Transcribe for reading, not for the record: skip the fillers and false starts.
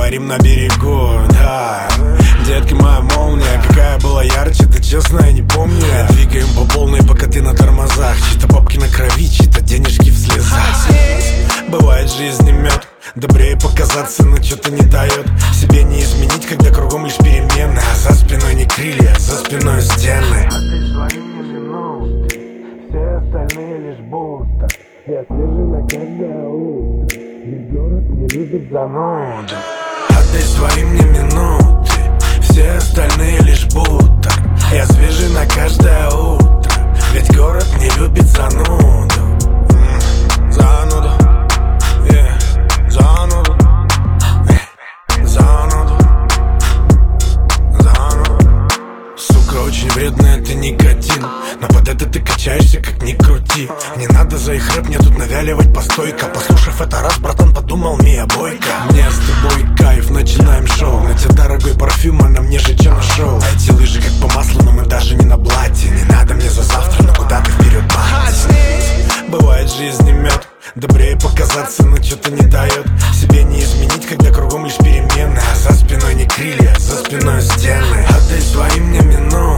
поговорим на берегу, да. Детка моя молния, какая была ярче, ты честно, я не помню. Двигаем по полной, пока ты на тормозах. Чьи-то бабки на крови, чьи-то денежки в слезах. Бывает, жизнь не мед, добрее показаться, но что-то не дает. Себе не изменить, когда кругом лишь перемены. А за спиной не крылья, за спиной стены. Все остальные лишь будто. Я свежий на каждое утро. Ведь город не любит зануду. Отдай свои мне минуты. Все остальные лишь будто. Я свежий на каждое утро. Ведь город не любит зануду. Зануду, зануду, зануду, зануду. Сука, очень вредный это никотин. Но под это ты качаешься, как ни крути. Не надо за их рэп мне тут навяливать по стойкам. Послушав это раз, братан, подумал Мия Бойко. Мне с тобой кайф, начинаем шоу. На тебе дорогой парфюм, а на мне же че нашел. А эти лыжи как по маслу, но мы даже не на блате. Не надо мне за завтра, но куда ты вперед махнись. Бывает, жизнь не мед, добрее показаться, но что-то не дает. Себе не изменить, когда кругом лишь перемены. А за спиной не крылья, за спиной стены. Отдай свои мне минуты.